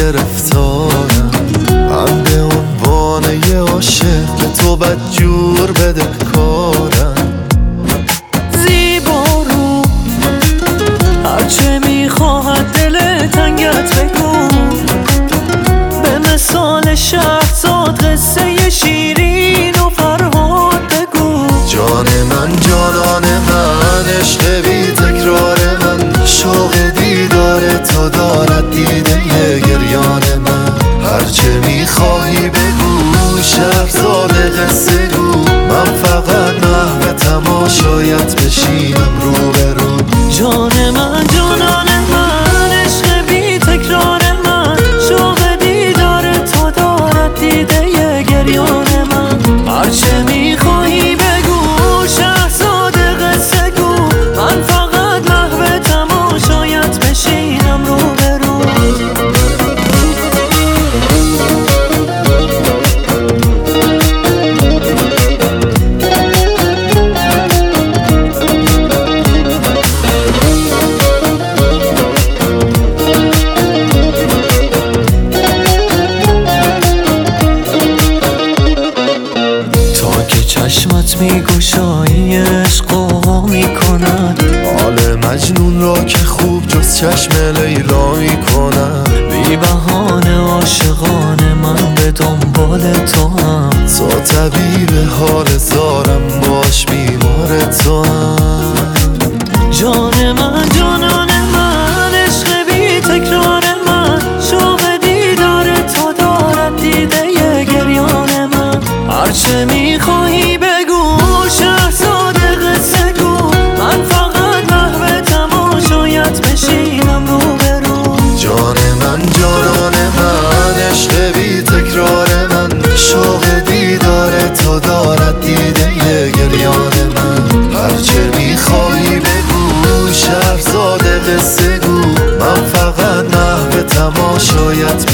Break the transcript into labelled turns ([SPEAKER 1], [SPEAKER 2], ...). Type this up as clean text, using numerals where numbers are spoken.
[SPEAKER 1] گرفتارم. من به عنوان یه عاشق به تو بدجور بدهکارم.
[SPEAKER 2] زیبا رو هرچه میخواهد دل تنگت بگو، به مثال شهرزاد قصه شیرین و فرهاد بگو.
[SPEAKER 1] جان من جانان من، عشق بی تکرار من، شوق دیدار تو دارد دیده گریان من. هرچه میخواهی بگو شهرزاد قصه گو، من فقط محو تماشایت بشینم رو به رو.
[SPEAKER 2] جان من جانان من، عشق بی تکرار من، شوق دیدار تو دارد دیده گریان من. هرچه میخواهی بگو شهرزاد قصه گو، من فقط محو تماشایت بشینم رو به رو. چشمت میگشایی عشقا میکند،
[SPEAKER 1] حال مجنون را که خوب جز چشم لیلا کند.
[SPEAKER 2] بی بهانه عاشقانه من به دنبال تو هم،
[SPEAKER 1] تو طبیب حال زارم باش بیمار تو هم.
[SPEAKER 2] جان من جانان من، عشق بی تکرار من، شوق دیدار تو دارد دیده گریان من. هرچه میخواهی بگو شهرزاد قصه گو، من فقط محو تماشایت بشینم رو به رو.
[SPEAKER 1] جان من جانان من، عشق بی تکرار من، شوق دیدار تو دارد دیده گریان من. هرچه میخواهی بگو شهرزاد قصه گو، من فقط محو تماشایت